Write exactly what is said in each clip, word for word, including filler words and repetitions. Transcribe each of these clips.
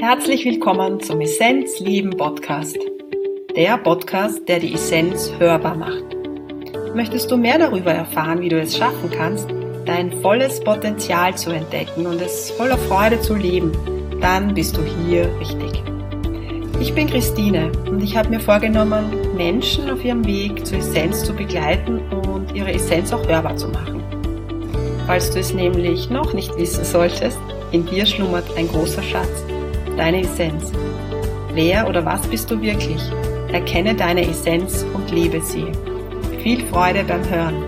Herzlich willkommen zum Essenz Leben Podcast. Der Podcast, der die Essenz hörbar macht. Möchtest du mehr darüber erfahren, wie du es schaffen kannst, dein volles Potenzial zu entdecken und es voller Freude zu leben, dann bist du hier richtig. Ich bin Christine und ich habe mir vorgenommen, Menschen auf ihrem Weg zur Essenz zu begleiten und ihre Essenz auch hörbar zu machen. Falls du es nämlich noch nicht wissen solltest, in dir schlummert ein großer Schatz, deine Essenz. Wer oder was bist du wirklich? Erkenne deine Essenz und lebe sie. Viel Freude beim Hören.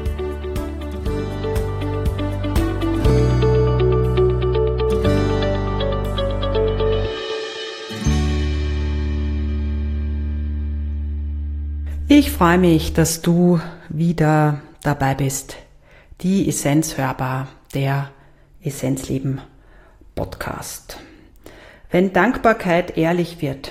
Ich freue mich, dass du wieder dabei bist. Die Essenz hörbar, der Essenzleben Podcast. Wenn Dankbarkeit ehrlich wird.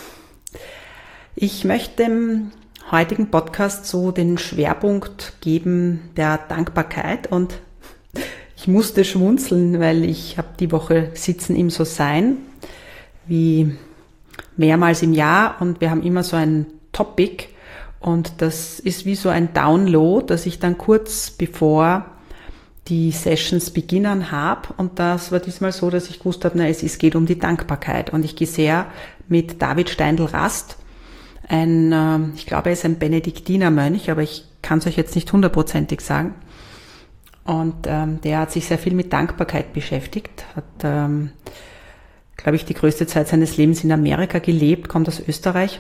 Ich möchte im heutigen Podcast so den Schwerpunkt geben der Dankbarkeit und ich musste schmunzeln, weil ich habe die Woche Sitzen im So-Sein, wie mehrmals im Jahr, und wir haben immer so ein Topic und das ist wie so ein Download, das ich dann kurz bevor die Sessions beginnen habe, und das war diesmal so, dass ich gewusst habe, na, es, es geht um die Dankbarkeit, und ich gehe sehr mit David Steindl-Rast, ein, äh, ich glaube, er ist ein Benediktinermönch, aber ich kann es euch jetzt nicht hundertprozentig sagen, und ähm, der hat sich sehr viel mit Dankbarkeit beschäftigt, hat, ähm, glaube ich, die größte Zeit seines Lebens in Amerika gelebt, kommt aus Österreich,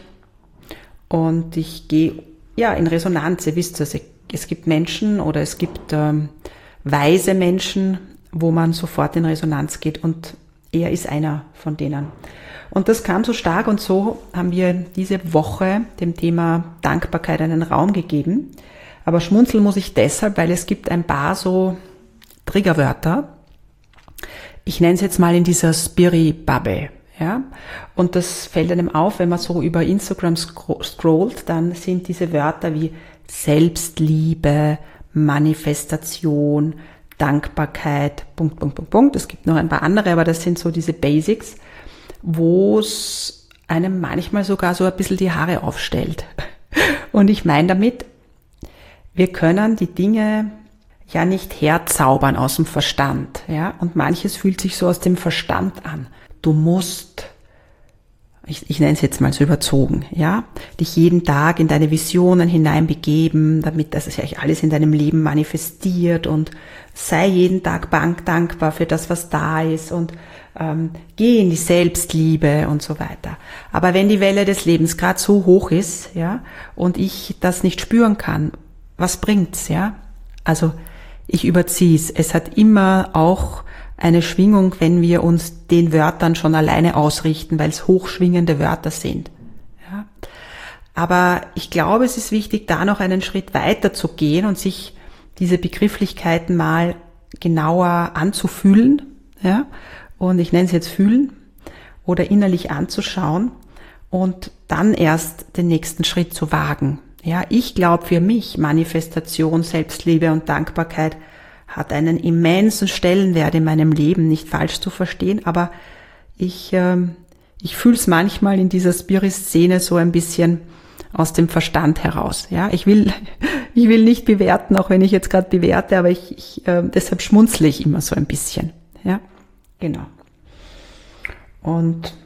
und ich gehe ja in Resonanz. Ihr wisst es, es gibt Menschen oder es gibt ähm, weise Menschen, wo man sofort in Resonanz geht, und er ist einer von denen. Und das kam so stark, und so haben wir diese Woche dem Thema Dankbarkeit einen Raum gegeben. Aber schmunzeln muss ich deshalb, weil es gibt ein paar so Triggerwörter. Ich nenne es jetzt mal in dieser Spirit-Bubble. Ja, und das fällt einem auf, wenn man so über Instagram scrollt, dann sind diese Wörter wie Selbstliebe, Manifestation, Dankbarkeit, Punkt, Punkt, Punkt, Punkt. Es gibt noch ein paar andere, aber das sind so diese Basics, wo es einem manchmal sogar so ein bisschen die Haare aufstellt. Und ich meine damit, wir können die Dinge ja nicht herzaubern aus dem Verstand, ja, und manches fühlt sich so aus dem Verstand an. Du musst, ich, ich nenne es jetzt mal so überzogen, ja, dich jeden Tag in deine Visionen hineinbegeben, damit das sich alles in deinem Leben manifestiert, und sei jeden Tag dankbar für das, was da ist, und ähm, geh in die Selbstliebe und so weiter. Aber wenn die Welle des Lebens gerade so hoch ist, ja, und ich das nicht spüren kann, was bringt's, ja? Also ich überziehe es. Es hat immer auch eine Schwingung, wenn wir uns den Wörtern schon alleine ausrichten, weil es hochschwingende Wörter sind. Ja. Aber ich glaube, es ist wichtig, da noch einen Schritt weiter zu gehen und sich diese Begrifflichkeiten mal genauer anzufühlen. Ja. Und ich nenne es jetzt fühlen oder innerlich anzuschauen und dann erst den nächsten Schritt zu wagen. Ja, ich glaube, für mich Manifestation, Selbstliebe und Dankbarkeit hat einen immensen Stellenwert in meinem Leben, nicht falsch zu verstehen, aber ich, ähm, ich fühle es manchmal in dieser Spirit-Szene so ein bisschen aus dem Verstand heraus. Ja, ich will, ich will nicht bewerten, auch wenn ich jetzt gerade bewerte, aber ich, ich äh, deshalb schmunzle ich immer so ein bisschen. Ja, genau. Und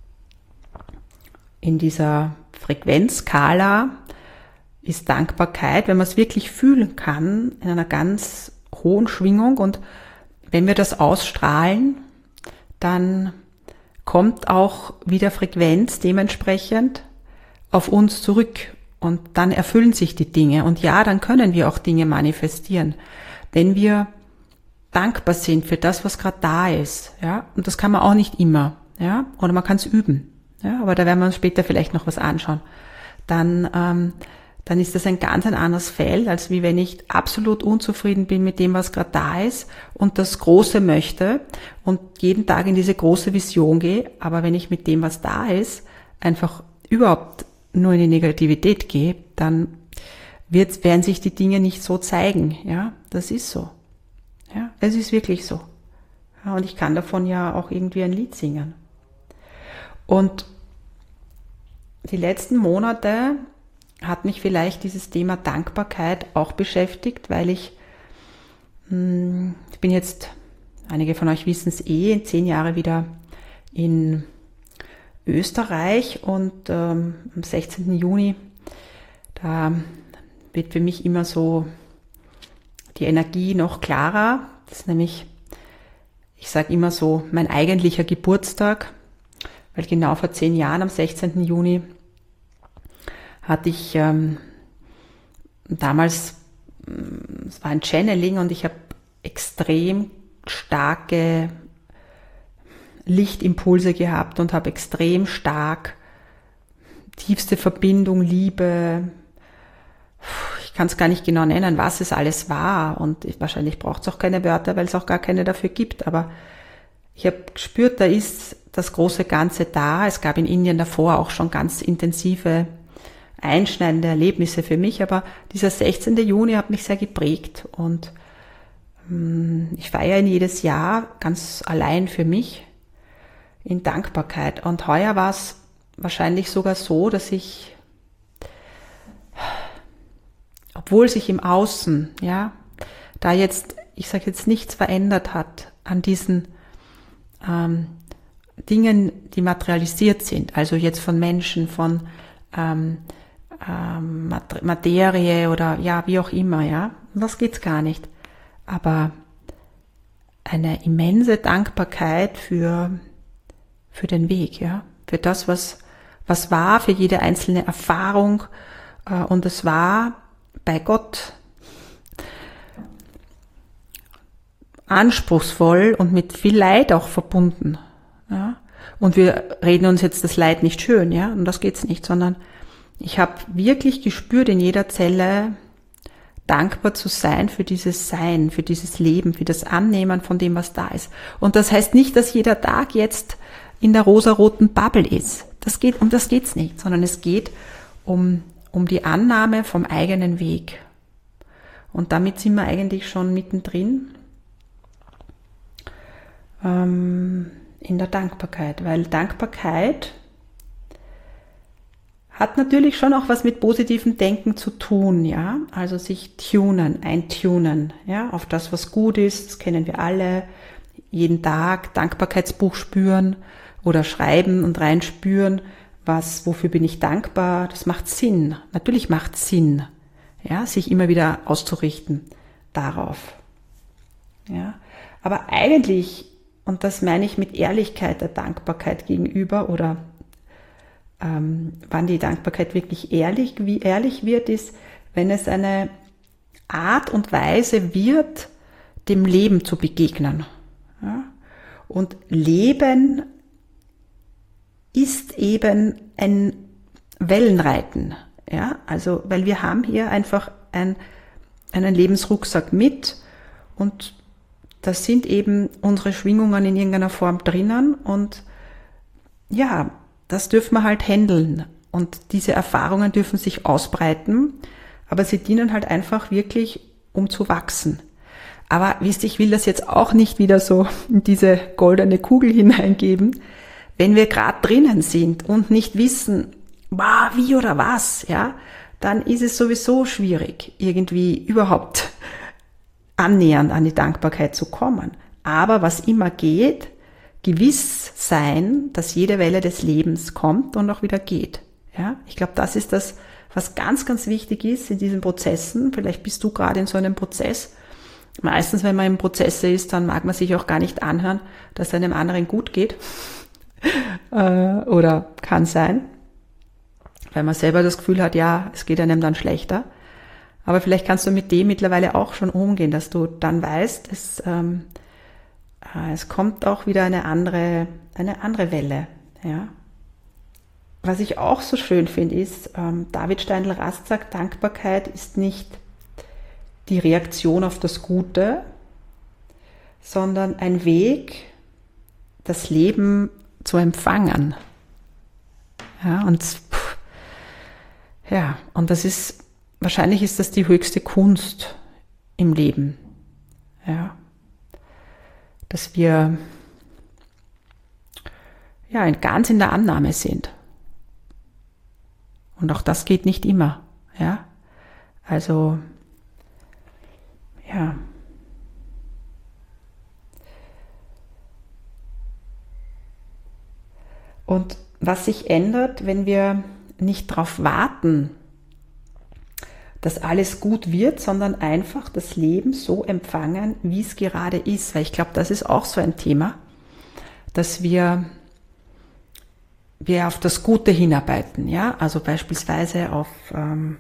in dieser Frequenzskala ist Dankbarkeit, wenn man es wirklich fühlen kann, in einer ganz hohen Schwingung, und wenn wir das ausstrahlen, dann kommt auch wieder Frequenz dementsprechend auf uns zurück, und dann erfüllen sich die Dinge, und ja, dann können wir auch Dinge manifestieren, wenn wir dankbar sind für das, was gerade da ist, ja, und das kann man auch nicht immer, ja, oder man kann es üben, ja, aber da werden wir uns später vielleicht noch was anschauen, dann ähm, dann ist das ein ganz ein anderes Feld, als wie wenn ich absolut unzufrieden bin mit dem, was gerade da ist und das Große möchte und jeden Tag in diese große Vision gehe. Aber wenn ich mit dem, was da ist, einfach überhaupt nur in die Negativität gehe, dann wird, werden sich die Dinge nicht so zeigen. Ja, das ist so. Ja, es ist wirklich so. Ja, und ich kann davon ja auch irgendwie ein Lied singen. Und die letzten Monate hat mich vielleicht dieses Thema Dankbarkeit auch beschäftigt, weil ich, ich bin jetzt, einige von euch wissen es eh, in zehn Jahre wieder in Österreich und ähm, am sechzehnten Juni, da wird für mich immer so die Energie noch klarer. Das ist nämlich, ich sage immer so, mein eigentlicher Geburtstag, weil genau vor zehn Jahren, am sechzehnten Juni, hatte ich ähm, damals, es war ein Channeling und ich habe extrem starke Lichtimpulse gehabt und habe extrem stark tiefste Verbindung, Liebe, ich kann es gar nicht genau nennen, was es alles war und ich, wahrscheinlich braucht es auch keine Wörter, weil es auch gar keine dafür gibt, aber ich habe gespürt, da ist das große Ganze da. Es gab in Indien davor auch schon ganz intensive, einschneidende Erlebnisse für mich, aber dieser sechzehnten Juni hat mich sehr geprägt und mh, ich feiere ihn jedes Jahr ganz allein für mich in Dankbarkeit. Und heuer war es wahrscheinlich sogar so, dass ich, obwohl sich im Außen, ja, da jetzt, ich sage jetzt nichts verändert hat an diesen ähm, Dingen, die materialisiert sind, also jetzt von Menschen, von ähm, ähm, Materie oder ja, wie auch immer, ja, um das geht's gar nicht. Aber eine immense Dankbarkeit für für den Weg, ja, für das, was was war, für jede einzelne Erfahrung, äh, und es war bei Gott anspruchsvoll und mit viel Leid auch verbunden, ja. Und wir reden uns jetzt das Leid nicht schön, ja, um das geht's nicht, sondern ich habe wirklich gespürt in jeder Zelle, dankbar zu sein für dieses Sein, für dieses Leben, für das Annehmen von dem, was da ist. Und das heißt nicht, dass jeder Tag jetzt in der rosaroten Bubble ist. Das geht, um das geht's nicht, sondern es geht um, um die Annahme vom eigenen Weg. Und damit sind wir eigentlich schon mittendrin ähm, in der Dankbarkeit, weil Dankbarkeit hat natürlich schon auch was mit positivem Denken zu tun, ja, also sich tunen, eintunen, ja, auf das, was gut ist, das kennen wir alle, jeden Tag Dankbarkeitsbuch spüren oder schreiben und reinspüren, was, wofür bin ich dankbar, das macht Sinn, natürlich macht Sinn, ja, sich immer wieder auszurichten darauf, ja, aber eigentlich, und das meine ich mit Ehrlichkeit der Dankbarkeit gegenüber oder Ähm, wann die Dankbarkeit wirklich ehrlich, wie ehrlich wird, ist, wenn es eine Art und Weise wird, dem Leben zu begegnen. Ja? Und Leben ist eben ein Wellenreiten. Ja? Also, weil wir haben hier einfach ein, einen Lebensrucksack mit und da sind eben unsere Schwingungen in irgendeiner Form drinnen und ja, das dürfen wir halt handeln und diese Erfahrungen dürfen sich ausbreiten, aber sie dienen halt einfach wirklich, um zu wachsen. Aber wisst ihr, ich will das jetzt auch nicht wieder so in diese goldene Kugel hineingeben, wenn wir gerade drinnen sind und nicht wissen, wow, wie oder was, ja, dann ist es sowieso schwierig, irgendwie überhaupt annähernd an die Dankbarkeit zu kommen. Aber was immer geht, gewiss sein, dass jede Welle des Lebens kommt und auch wieder geht. Ja, ich glaube, das ist das, was ganz, ganz wichtig ist in diesen Prozessen. Vielleicht bist du gerade in so einem Prozess. Meistens, wenn man im Prozess ist, dann mag man sich auch gar nicht anhören, dass einem anderen gut geht. Oder kann sein, weil man selber das Gefühl hat, ja, es geht einem dann schlechter. Aber vielleicht kannst du mit dem mittlerweile auch schon umgehen, dass du dann weißt, es ähm, Es kommt auch wieder eine andere, eine andere Welle, ja. Was ich auch so schön finde, ist, ähm, David Steindl-Rast sagt, Dankbarkeit ist nicht die Reaktion auf das Gute, sondern ein Weg, das Leben zu empfangen. Ja, und, pff, ja, und das ist, wahrscheinlich ist das die höchste Kunst im Leben, ja. Dass wir ja, ganz in der Annahme sind. Und auch das geht nicht immer, ja. Also, ja. Und was sich ändert, wenn wir nicht darauf warten, dass alles gut wird, sondern einfach das Leben so empfangen, wie es gerade ist. Weil ich glaube, das ist auch so ein Thema, dass wir, wir auf das Gute hinarbeiten. Ja? Also beispielsweise auf ähm,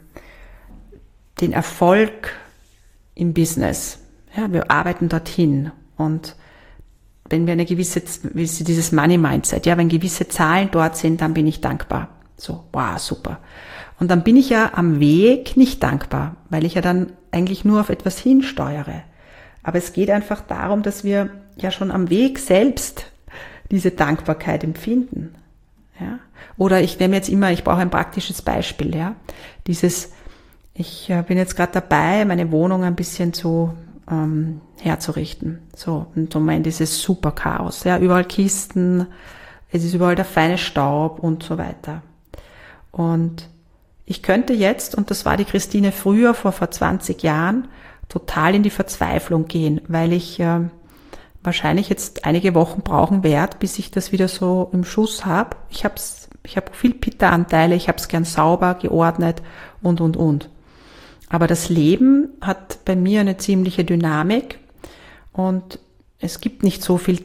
den Erfolg im Business. Ja? Wir arbeiten dorthin. Und wenn wir eine gewisse, dieses Money-Mindset, ja, wenn gewisse Zahlen dort sind, dann bin ich dankbar. So, wow, super. Und dann bin ich ja am Weg nicht dankbar, weil ich ja dann eigentlich nur auf etwas hinsteuere. Aber es geht einfach darum, dass wir ja schon am Weg selbst diese Dankbarkeit empfinden. Ja? Oder ich nehme jetzt immer, ich brauche ein praktisches Beispiel. Ja? Dieses, ich bin jetzt gerade dabei, meine Wohnung ein bisschen zu ähm, herzurichten. So, und so mein dieses super Chaos. Ja? Überall Kisten, es ist überall der feine Staub und so weiter. Und ich könnte jetzt, und das war die Christine früher, vor, vor zwanzig Jahren, total in die Verzweiflung gehen, weil ich äh, wahrscheinlich jetzt einige Wochen brauchen werde, bis ich das wieder so im Schuss habe. Ich habe ich hab viel Pitta-Anteile, ich habe es gern sauber, geordnet und, und, und. Aber das Leben hat bei mir eine ziemliche Dynamik und es gibt nicht so viel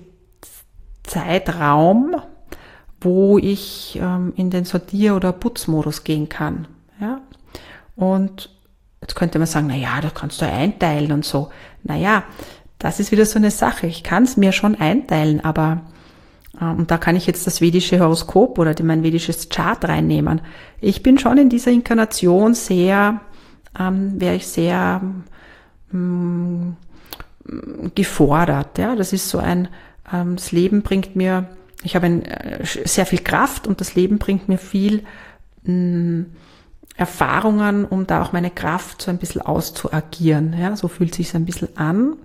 Zeitraum, wo ich ähm, in den Sortier- oder Putzmodus gehen kann. Ja? Und jetzt könnte man sagen, na ja, das kannst du einteilen und so. Naja, das ist wieder so eine Sache. Ich kann es mir schon einteilen, aber äh, und da kann ich jetzt das vedische Horoskop oder mein vedisches Chart reinnehmen. Ich bin schon in dieser Inkarnation sehr, ähm, wäre ich sehr ähm, gefordert. Ja? Das ist so ein, ähm, das Leben bringt mir Ich habe ein, sehr viel Kraft und das Leben bringt mir viel mh, Erfahrungen, um da auch meine Kraft so ein bisschen auszuagieren. Ja, so fühlt sich ein bisschen an.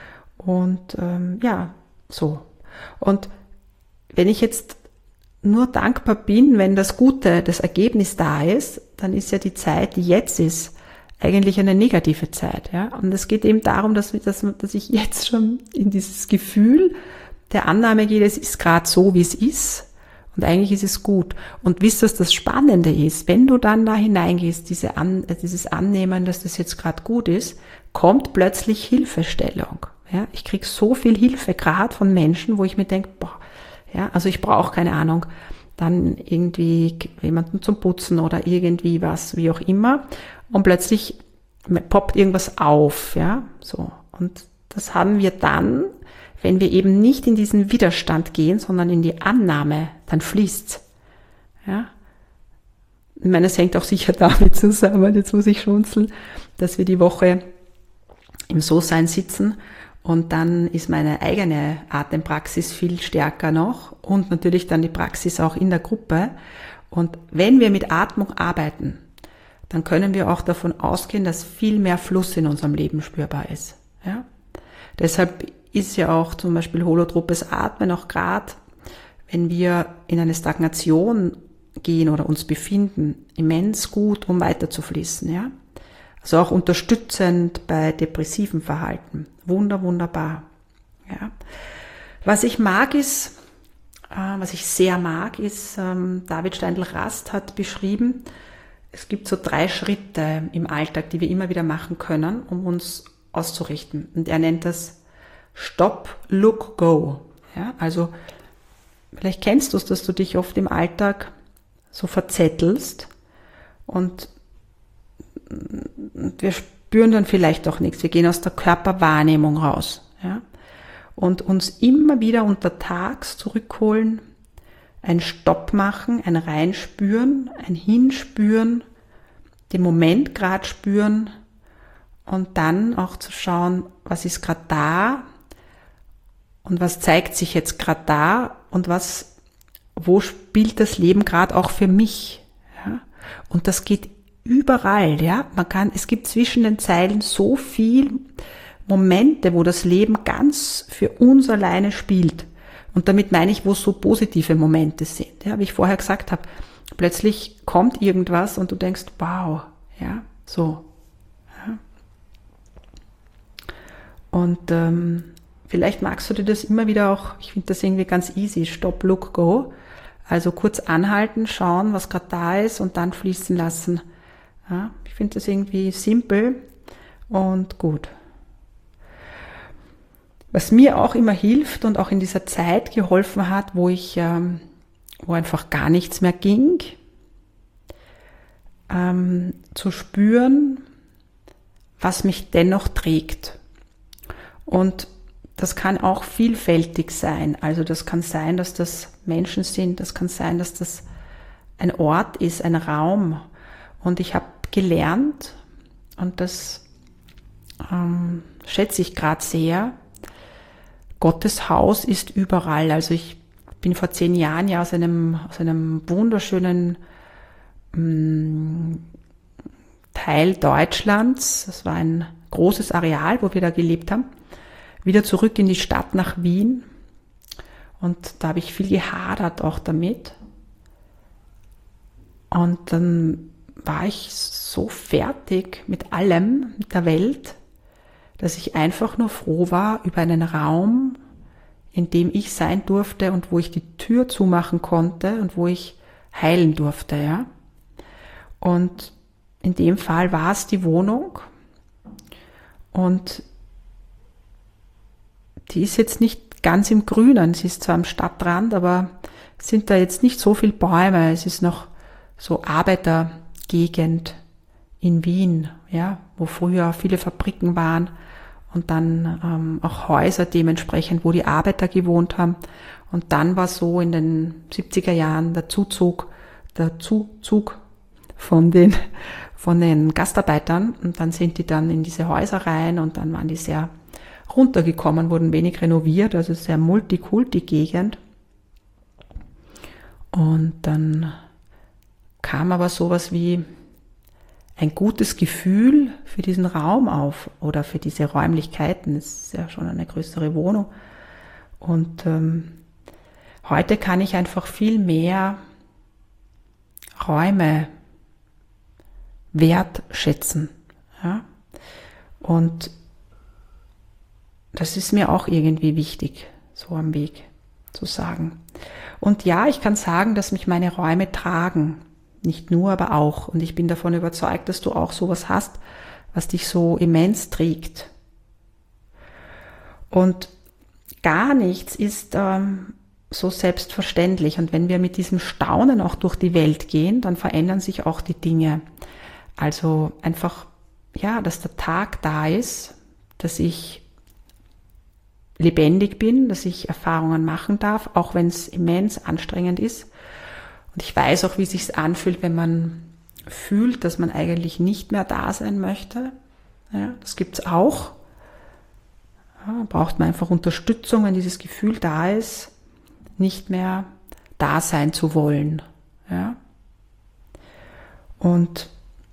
Und ähm, ja, so. Und wenn ich jetzt nur dankbar bin, wenn das Gute, das Ergebnis da ist, dann ist ja die Zeit, die jetzt ist, eigentlich eine negative Zeit. Ja? Und es geht eben darum, dass, dass, dass ich jetzt schon in dieses Gefühl der Annahme geht, es ist gerade so, wie es ist und eigentlich ist es gut. Und wisst ihr, was das Spannende ist? Wenn du dann da hineingehst, diese An, dieses Annehmen, dass das jetzt gerade gut ist, kommt plötzlich Hilfestellung. Ja, ich kriege so viel Hilfe gerade von Menschen, wo ich mir denke, boah, ja, also ich brauche keine Ahnung, dann irgendwie jemanden zum Putzen oder irgendwie was, wie auch immer. Und plötzlich poppt irgendwas auf, ja, so. Und das haben wir dann, wenn wir eben nicht in diesen Widerstand gehen, sondern in die Annahme, dann fließt's. Ja? Ich meine, es hängt auch sicher damit zusammen, jetzt muss ich schmunzeln, dass wir die Woche im So-Sein sitzen und dann ist meine eigene Atempraxis viel stärker noch und natürlich dann die Praxis auch in der Gruppe. Und wenn wir mit Atmung arbeiten, dann können wir auch davon ausgehen, dass viel mehr Fluss in unserem Leben spürbar ist. Ja? Deshalb ist ja auch zum Beispiel holotropes Atmen auch gerade, wenn wir in eine Stagnation gehen oder uns befinden, immens gut, um weiter zu fließen. Ja? Also auch unterstützend bei depressivem Verhalten. Wunder, wunderbar. Ja? Was ich mag ist, äh, was ich sehr mag, ist, ähm, David Steindl-Rast hat beschrieben, es gibt so drei Schritte im Alltag, die wir immer wieder machen können, um uns auszurichten. Und er nennt das Stop, Look, Go. Ja, also vielleicht kennst du es, dass du dich oft im Alltag so verzettelst und wir spüren dann vielleicht auch nichts. Wir gehen aus der Körperwahrnehmung raus. Ja, und uns immer wieder untertags zurückholen, ein Stopp machen, ein Reinspüren, ein Hinspüren, den Moment gerade spüren und dann auch zu schauen, was ist gerade da, und was zeigt sich jetzt gerade da und was, wo spielt das Leben gerade auch für mich? Ja? Und das geht überall, ja. Man kann, es gibt zwischen den Zeilen so viel Momente, wo das Leben ganz für uns alleine spielt. Und damit meine ich, wo so positive Momente sind. Ja, wie ich vorher gesagt habe, plötzlich kommt irgendwas und du denkst, wow, ja, so. Ja. Und ähm, vielleicht magst du dir das immer wieder auch, ich finde das irgendwie ganz easy, Stop, Look, Go. Also kurz anhalten, schauen, was gerade da ist und dann fließen lassen. Ja, ich finde das irgendwie simpel und gut. Was mir auch immer hilft und auch in dieser Zeit geholfen hat, wo ich, ähm, wo einfach gar nichts mehr ging, ähm, zu spüren, was mich dennoch trägt. Und das kann auch vielfältig sein. Also das kann sein, dass das Menschen sind, das kann sein, dass das ein Ort ist, ein Raum. Und ich habe gelernt, und das ähm, schätze ich gerade sehr, Gottes Haus ist überall. Also ich bin vor zehn Jahren ja aus einem, aus einem wunderschönen mh, Teil Deutschlands, das war ein großes Areal, wo wir da gelebt haben, wieder zurück in die Stadt nach Wien. Und da habe ich viel gehadert auch damit. Und dann war ich so fertig mit allem, mit der Welt, dass ich einfach nur froh war über einen Raum, in dem ich sein durfte und wo ich die Tür zumachen konnte und wo ich heilen durfte, ja. Und in dem Fall war es die Wohnung und die ist jetzt nicht ganz im Grünen, sie ist zwar am Stadtrand, aber es sind da jetzt nicht so viele Bäume, es ist noch so Arbeitergegend in Wien, ja, wo früher viele Fabriken waren und dann ähm, auch Häuser dementsprechend, wo die Arbeiter gewohnt haben. Und dann war so in den siebziger Jahren der Zuzug, der Zuzug von den, von den Gastarbeitern und dann sind die dann in diese Häuser rein und dann waren die sehr runtergekommen, wurden wenig renoviert, also sehr Multikulti-Gegend. Und dann kam aber sowas wie ein gutes Gefühl für diesen Raum auf oder für diese Räumlichkeiten. Es ist ja schon eine größere Wohnung. Und ähm, heute kann ich einfach viel mehr Räume wertschätzen. Ja? Und das ist mir auch irgendwie wichtig, so am Weg zu sagen. Und ja, ich kann sagen, dass mich meine Räume tragen. Nicht nur, aber auch. Und ich bin davon überzeugt, dass du auch sowas hast, was dich so immens trägt. Und gar nichts ist ähm, so selbstverständlich. Und wenn wir mit diesem Staunen auch durch die Welt gehen, dann verändern sich auch die Dinge. Also einfach, ja, dass der Tag da ist, dass ich lebendig bin, dass ich Erfahrungen machen darf, auch wenn es immens anstrengend ist. Und ich weiß auch, wie es sich anfühlt, wenn man fühlt, dass man eigentlich nicht mehr da sein möchte. Ja, das gibt es auch. Ja, braucht man einfach Unterstützung, wenn dieses Gefühl da ist, nicht mehr da sein zu wollen. Ja. Und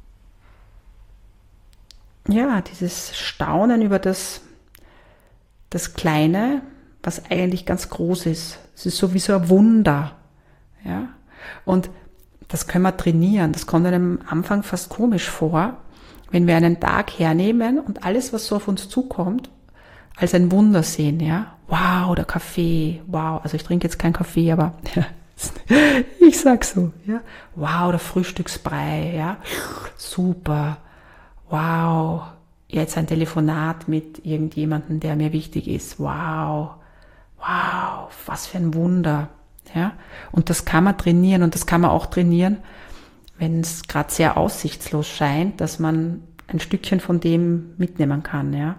ja, dieses Staunen über das, das Kleine, was eigentlich ganz groß ist. Es ist so wie so ein Wunder. Ja. Und das können wir trainieren. Das kommt einem am Anfang fast komisch vor, wenn wir einen Tag hernehmen und alles, was so auf uns zukommt, als ein Wunder sehen. Ja, wow, der Kaffee, wow. Also ich trinke jetzt keinen Kaffee, aber ich sag so. Ja, wow, der Frühstücksbrei, ja, super. Wow, jetzt ein Telefonat mit irgendjemandem, der mir wichtig ist. Wow, wow, was für ein Wunder. Ja, und das kann man trainieren und das kann man auch trainieren, wenn es gerade sehr aussichtslos scheint, dass man ein Stückchen von dem mitnehmen kann. Ja.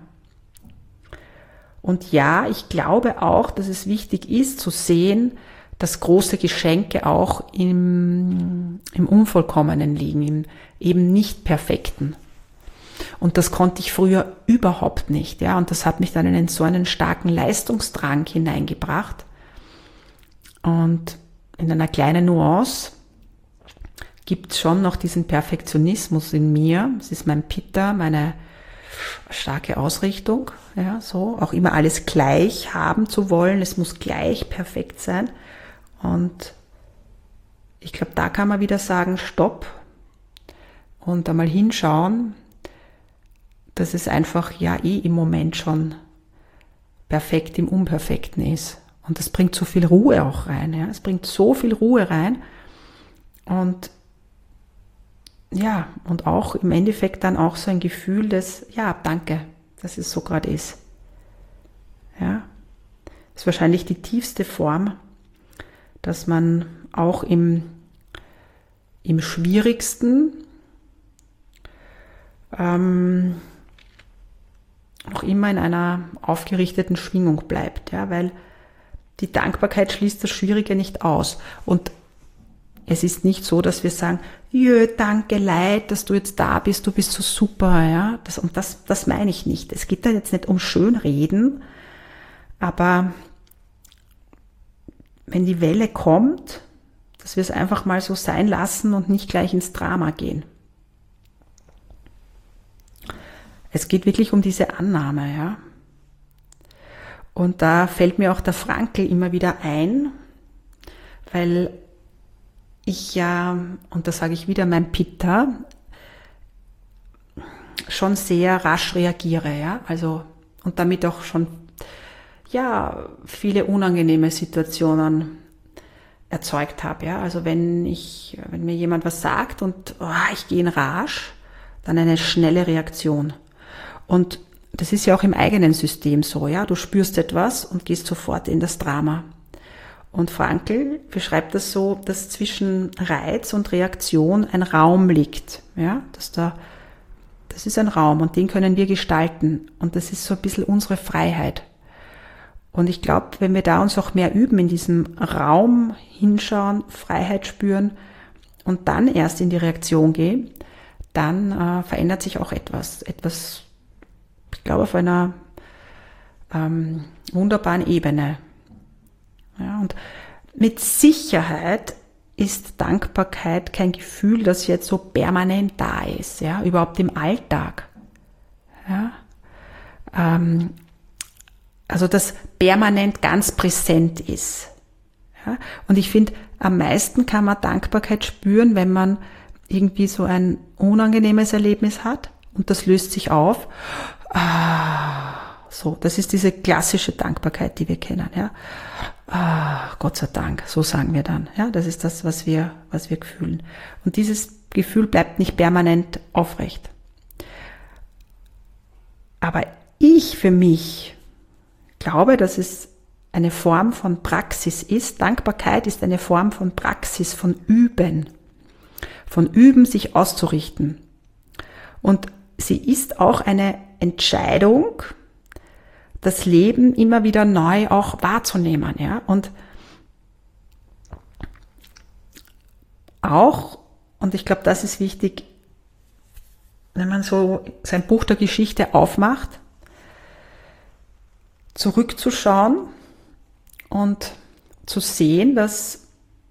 Und ja, ich glaube auch, dass es wichtig ist zu sehen, dass große Geschenke auch im, im Unvollkommenen liegen, im eben nicht Perfekten. Und das konnte ich früher überhaupt nicht. Ja, und das hat mich dann in so einen starken Leistungsdrang hineingebracht. Und in einer kleinen Nuance gibt es schon noch diesen Perfektionismus in mir. Es ist mein Pitta, meine, starke Ausrichtung, ja, so, auch immer alles gleich haben zu wollen, es muss gleich perfekt sein. Und ich glaube, da kann man wieder sagen, stopp und einmal hinschauen, dass es einfach ja eh im Moment schon perfekt im Unperfekten ist. Und das bringt so viel Ruhe auch rein, ja, es bringt so viel Ruhe rein und ja, und auch im Endeffekt dann auch so ein Gefühl des, ja, danke, dass es so gerade ist. Ja, das ist wahrscheinlich die tiefste Form, dass man auch im, im Schwierigsten ähm, auch immer in einer aufgerichteten Schwingung bleibt, ja, weil die Dankbarkeit schließt das Schwierige nicht aus. Und es ist nicht so, dass wir sagen, jö, danke, leid, dass du jetzt da bist, du bist so super, ja. Das, und das, das meine ich nicht. Es geht da jetzt nicht um Schönreden, aber wenn die Welle kommt, dass wir es einfach mal so sein lassen und nicht gleich ins Drama gehen. Es geht wirklich um diese Annahme, ja. Und da fällt mir auch der Frankl immer wieder ein, weil ich ja, und da sage ich wieder mein Pitta, schon sehr rasch reagiere, ja, also, und damit auch schon, ja, viele unangenehme Situationen erzeugt habe, ja, also wenn ich, wenn mir jemand was sagt und oh, ich gehe in Rage, dann eine schnelle Reaktion. Und das ist ja auch im eigenen System so, ja, du spürst etwas und gehst sofort in das Drama. Und Frankl beschreibt das so, dass zwischen Reiz und Reaktion ein Raum liegt. Ja, dass da, das ist ein Raum und den können wir gestalten. Und das ist so ein bisschen unsere Freiheit. Und ich glaube, wenn wir da uns auch mehr üben, in diesem Raum hinschauen, Freiheit spüren und dann erst in die Reaktion gehen, dann äh, verändert sich auch etwas. Etwas, ich glaube, auf einer ähm, wunderbaren Ebene. Ja, und mit Sicherheit ist Dankbarkeit kein Gefühl, das jetzt so permanent da ist, ja, überhaupt im Alltag. Ja, ähm, also das permanent ganz präsent ist. Ja, und ich finde, am meisten kann man Dankbarkeit spüren, wenn man irgendwie so ein unangenehmes Erlebnis hat und das löst sich auf. Ah, so, das ist diese klassische Dankbarkeit, die wir kennen, ja. Ah, Gott sei Dank, so sagen wir dann. Ja, das ist das, was wir, was wir fühlen. Und dieses Gefühl bleibt nicht permanent aufrecht. Aber ich für mich glaube, dass es eine Form von Praxis ist. Dankbarkeit ist eine Form von Praxis, von Üben. Von Üben, sich auszurichten. Und sie ist auch eine Entscheidung, das Leben immer wieder neu auch wahrzunehmen, ja, und auch, und ich glaube, das ist wichtig, wenn man so sein Buch der Geschichte aufmacht, zurückzuschauen und zu sehen, dass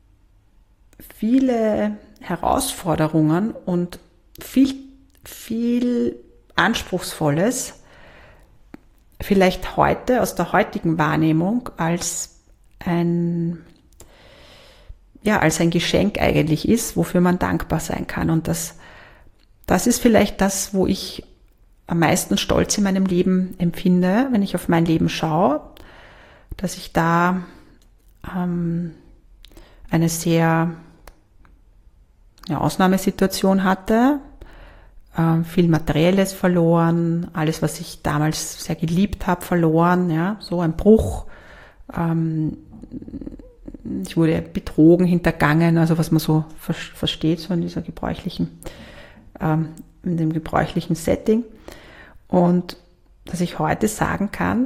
viele Herausforderungen und viel, viel Anspruchsvolles vielleicht heute, aus der heutigen Wahrnehmung, als ein, ja, als ein Geschenk eigentlich ist, wofür man dankbar sein kann. Und das, das ist vielleicht das, wo ich am meisten Stolz in meinem Leben empfinde, wenn ich auf mein Leben schaue, dass ich da ähm, eine sehr ja, Ausnahmesituation hatte, viel Materielles verloren, alles, was ich damals sehr geliebt habe, verloren, ja, so ein Bruch. Ähm, ich wurde betrogen, hintergangen, also was man so ver- versteht, so in dieser gebräuchlichen, ähm, in dem gebräuchlichen Setting. Und dass ich heute sagen kann,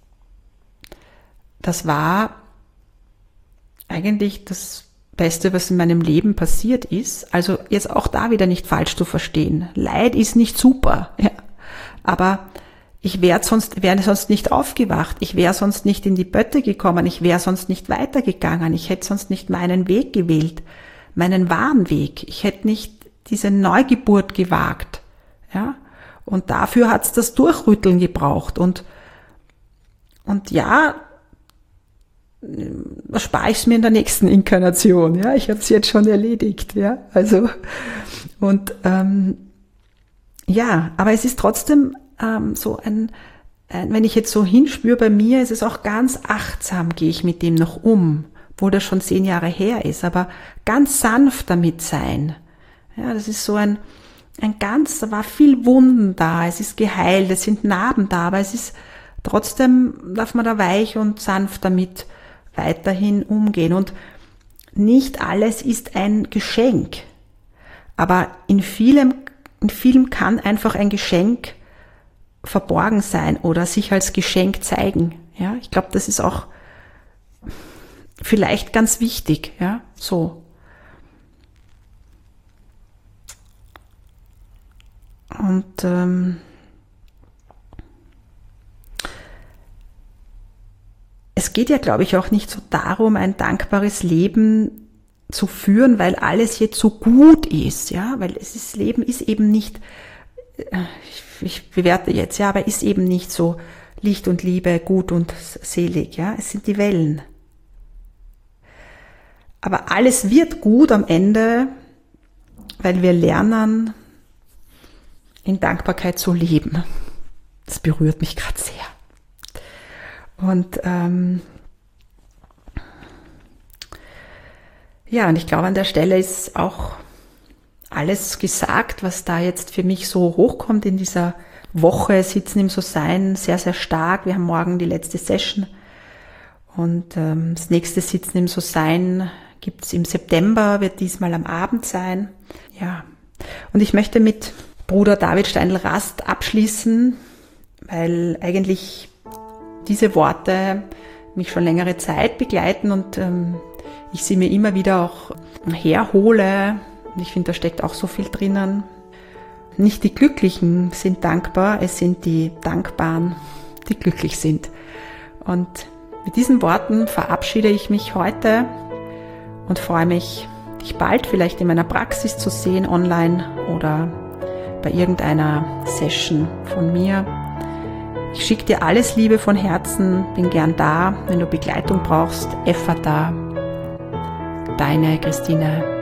das war eigentlich das Beste, was in meinem Leben passiert ist. Also jetzt auch da wieder nicht falsch zu verstehen. Leid ist nicht super, ja. Aber ich wäre sonst, wäre sonst nicht aufgewacht. Ich wäre sonst nicht in die Pötte gekommen. Ich wäre sonst nicht weitergegangen. Ich hätte sonst nicht meinen Weg gewählt, meinen wahren Weg. Ich hätte nicht diese Neugeburt gewagt, ja. Und dafür hat's das Durchrütteln gebraucht. Und, und ja, da spare ich es mir in der nächsten Inkarnation. Ja, ich habe es jetzt schon erledigt. Ja, also und ähm, ja, aber es ist trotzdem ähm, so ein, ein, wenn ich jetzt so hinspüre bei mir, ist es auch ganz achtsam, gehe ich mit dem noch um, obwohl das schon zehn Jahre her ist, aber ganz sanft damit sein. Ja, das ist so ein ein ganz, da war viel Wunden da, es ist geheilt, es sind Narben da, aber es ist trotzdem, darf man da weich und sanft damit weiterhin umgehen. Und nicht alles ist ein Geschenk, aber in vielem, in vielem kann einfach ein Geschenk verborgen sein oder sich als Geschenk zeigen. Ja, ich glaube, das ist auch vielleicht ganz wichtig. Ja, so. Und ähm, es geht ja, glaube ich, auch nicht so darum, ein dankbares Leben zu führen, weil alles jetzt so gut ist, ja, weil es ist, Leben ist eben nicht, ich, ich bewerte jetzt, ja, aber ist eben nicht so Licht und Liebe, gut und selig, ja, es sind die Wellen. Aber alles wird gut am Ende, weil wir lernen, in Dankbarkeit zu leben. Das berührt mich gerade sehr. Und ähm, ja, und ich glaube, an der Stelle ist auch alles gesagt, was da jetzt für mich so hochkommt in dieser Woche. Sitzen im So-Sein sehr, sehr stark. Wir haben morgen die letzte Session und ähm, das nächste Sitzen im So-Sein gibt es im September, wird diesmal am Abend sein. Ja, und ich möchte mit Bruder David Steindl-Rast abschließen, weil eigentlich diese Worte mich schon längere Zeit begleiten und ähm, ich sie mir immer wieder auch herhole. Und ich finde, da steckt auch so viel drinnen. Nicht die Glücklichen sind dankbar, es sind die Dankbaren, die glücklich sind. Und mit diesen Worten verabschiede ich mich heute und freue mich, dich bald vielleicht in meiner Praxis zu sehen, online oder bei irgendeiner Session von mir. Ich schicke dir alles Liebe von Herzen, bin gern da, wenn du Begleitung brauchst. Ephata, deine Christine.